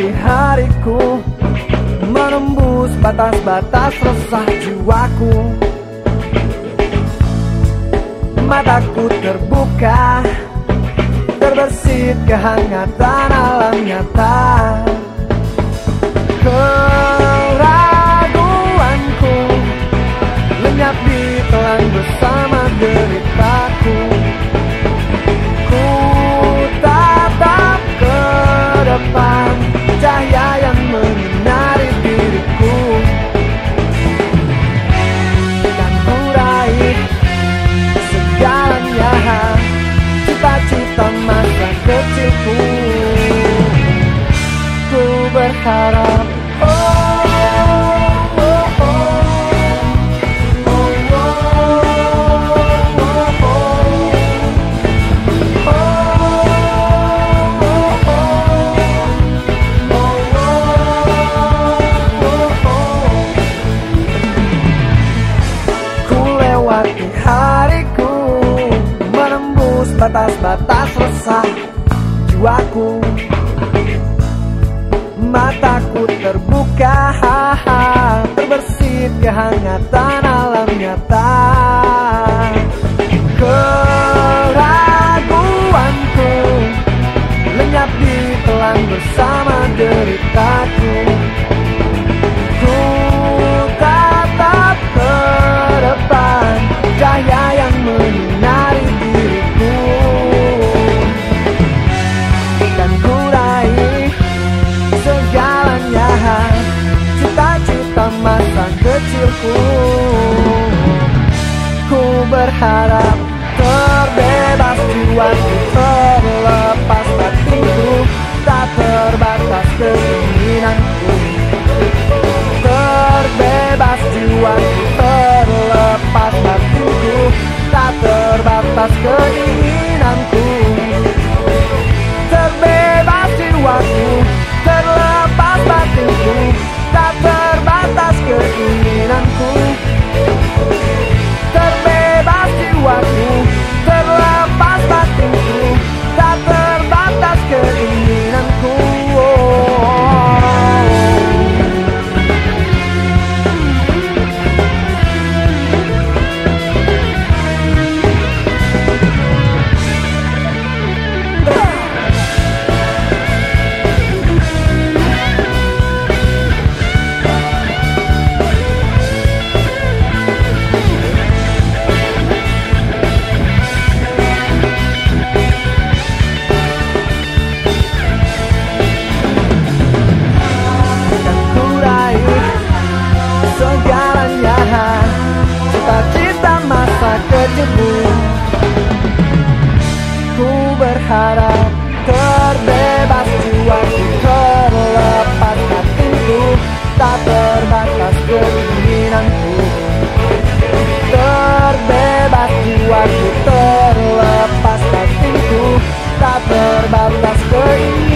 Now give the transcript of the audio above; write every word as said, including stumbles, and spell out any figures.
melewati hariku, menembus batas-batas resah jiwaku. Mataku terbuka, terbersit kehangatan alam nyata. Keraguanku lenyap di telan bersama deritaku. Ku tatap ke depan, cahaya yang menyinari diriku. Dan ku raih segalanya, cita-cita masa kecilku. Ku berharap oh, oh, oh, oh, oh, ku lewati hariku, menembus batas-batas resah jiwaku. Mataku terbuka, terbersit kehangatan alam nyata. Keraguanku lenyap di telan bersama deritaku. Ku tatap ke depan, cahaya yang menyinari diriku. Dan ku raih segalanya, cita-cita masa kecilku. Ku berharap terbebas jiwaku, terlepas batinku, tak terbatas keinginanku. Terbebas jiwaku, terlepas batinku, tak terbatas keinginanku. Terbebas jiwaku, terlepas batinku, tak terbatas keinginanku. Terbebas jiwaku, terlepas batinku, tak terbatas keinginanku. Cita-cita masa kecilku. Ku berharap terbebas jiwaku, terlepas batinku, tak terbatas keinginanku. Terbebas jiwaku, terlepas batinku, tak terbatas keinginanku.